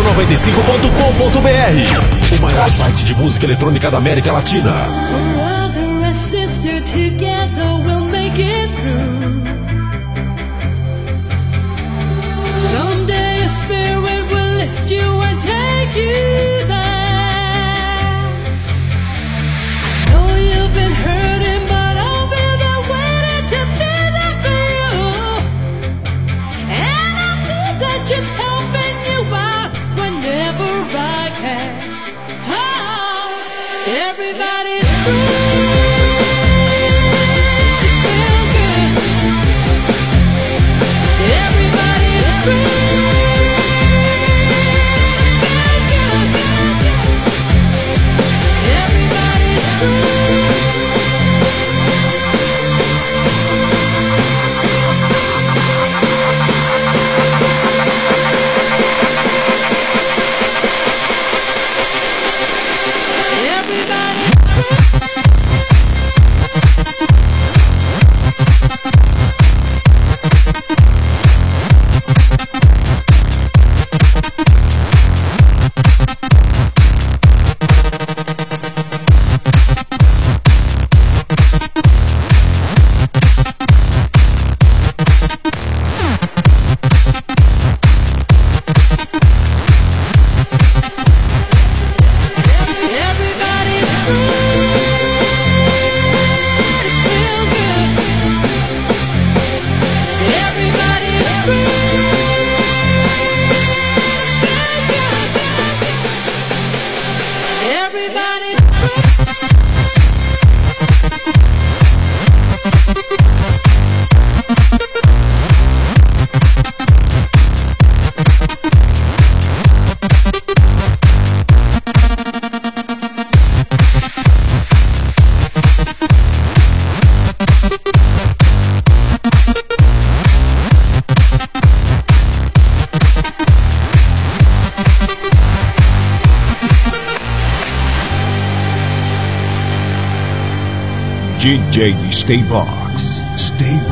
radio95.com.br, o maior site de música eletrônica da América Latina. Brother and sister, together we'll make it through. Someday a spirit will lift you and take you there. I know you've been hurting, but I'll be there waiting to be there for you. And I'll be there just helping you out whenever I can. 'Cause everybody's free. DJ Staybox.